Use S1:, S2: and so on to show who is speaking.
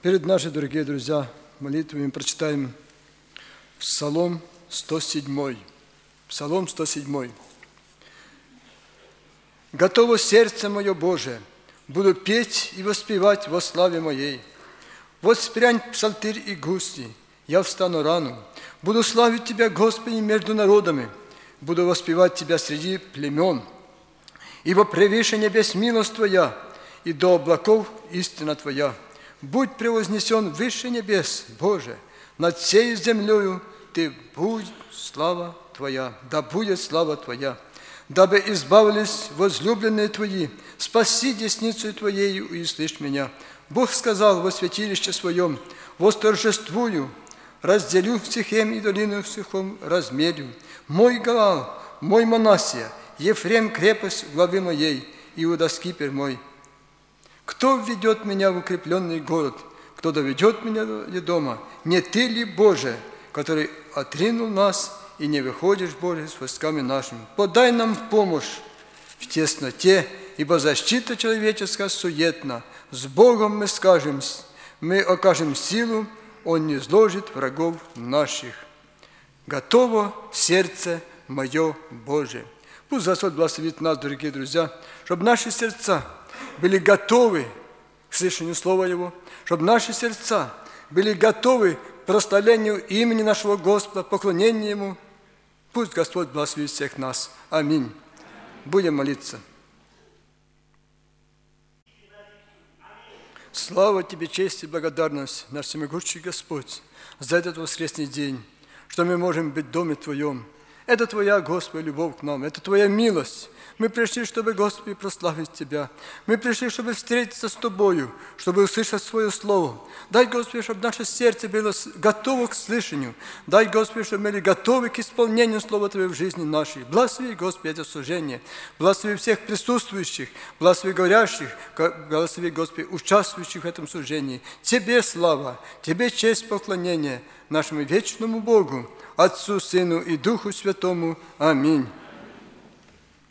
S1: Перед нашей, дорогие друзья, молитвами прочитаем Псалом 107. Псалом 107. «Готово сердце мое, Боже, буду петь и воспевать во славе моей. Воспрянь псалтырь и гусли, я встану рано. Буду славить Тебя, Господи, между народами, буду воспевать Тебя среди племен. Ибо превыше небес милость Твоя, и до облаков истина Твоя. Будь превознесен выше небес, Боже, над всей землею Ты будь слава Твоя, да будет слава Твоя. Дабы избавились возлюбленные Твои, спаси десницей Твоею и услышь меня. Бог сказал во святилище Своем: восторжествую, разделю Сихем и долину Сихом размерю. Мой Галал, мой Манассия, Ефрем крепость главы моей, Иуда скипер мой. Кто введет меня в укрепленный город? Кто доведет меня до дома? Не Ты ли, Боже, который отринул нас, и не выходишь, Боже, с войсками нашими? Подай нам помощь в тесноте, ибо защита человеческая суетна. С Богом мы окажем силу, Он не зложит врагов наших. Готово сердце мое, Боже». Пусть Господь благословит нас, дорогие друзья, чтобы наши сердца были готовы к слышанию Слова Его, чтобы наши сердца были готовы к прославлению имени нашего Господа, поклонению Ему. Пусть Господь благословит всех нас. Аминь. Будем молиться. Слава Тебе, честь и благодарность, наш всемогущий Господь, за этот воскресный день, что мы можем быть в Доме Твоем. Это Твоя, Господи, любовь к нам, это Твоя милость. Мы пришли, чтобы, Господи, прославить Тебя. Мы пришли, чтобы встретиться с Тобою, чтобы услышать Свое Слово. Дай, Господи, чтобы наше сердце было готово к слышанию. Дай, Господи, чтобы мы были готовы к исполнению Слова Твоего в жизни нашей. Благослови, Господи, это служение. Благослови всех присутствующих, благослови говорящих, благослови, Господи, участвующих в этом служении. Тебе слава, Тебе честь, поклонение нашему вечному Богу, Отцу, Сыну и Духу Святому. Аминь.